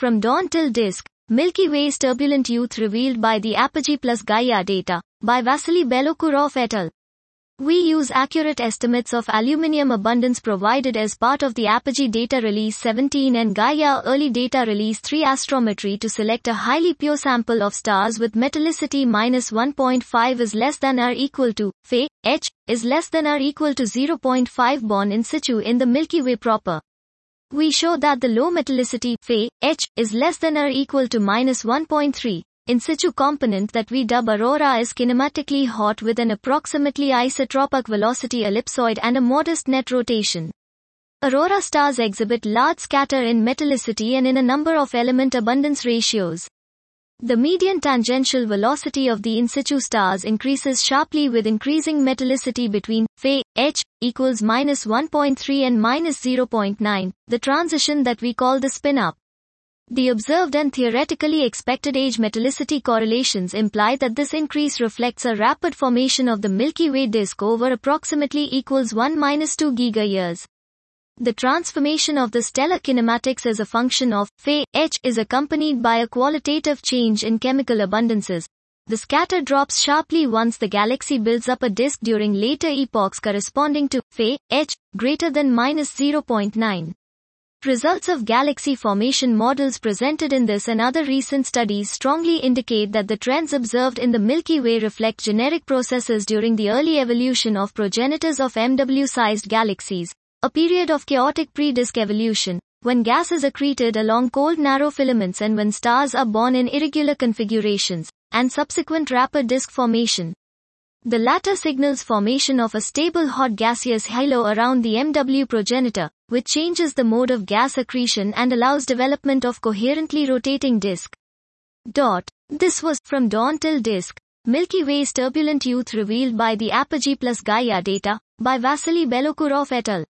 From dawn till disk, Milky Way's turbulent youth revealed by the Apogee plus Gaia data, by Vasily Belokurov et al. We use accurate estimates of aluminium abundance provided as part of the Apogee Data Release 17 and Gaia Early Data Release 3 astrometry to select a highly pure sample of stars with metallicity -1.5 is less than or equal to, Fe, H, is less than or equal to 0.5 born in situ in the Milky Way proper. We show that the low metallicity, Fe, H, is less than or equal to -1.3. in situ component that we dub aurora is kinematically hot with an approximately isotropic velocity ellipsoid and a modest net rotation. Aurora stars exhibit large scatter in metallicity and in a number of element abundance ratios. The median tangential velocity of the in situ stars increases sharply with increasing metallicity between Fe, H, equals -1.3 and -0.9, the transition that we call the spin-up. The observed and theoretically expected age metallicity correlations imply that this increase reflects a rapid formation of the Milky Way disk over approximately equals 1-2 gigayears. The transformation of the stellar kinematics as a function of Fe, H is accompanied by a qualitative change in chemical abundances. The scatter drops sharply once the galaxy builds up a disk during later epochs corresponding to Fe, H, greater than -0.9. Results of galaxy formation models presented in this and other recent studies strongly indicate that the trends observed in the Milky Way reflect generic processes during the early evolution of progenitors of MW-sized galaxies, a period of chaotic pre-disk evolution, when gas is accreted along cold narrow filaments and when stars are born in irregular configurations, and subsequent rapid disk formation. The latter signals formation of a stable hot gaseous halo around the MW progenitor, which changes the mode of gas accretion and allows development of coherently rotating disk. This was, From Dawn Till Disk, Milky Way's turbulent youth revealed by the Apogee plus Gaia data, by Vasily Belokurov et al.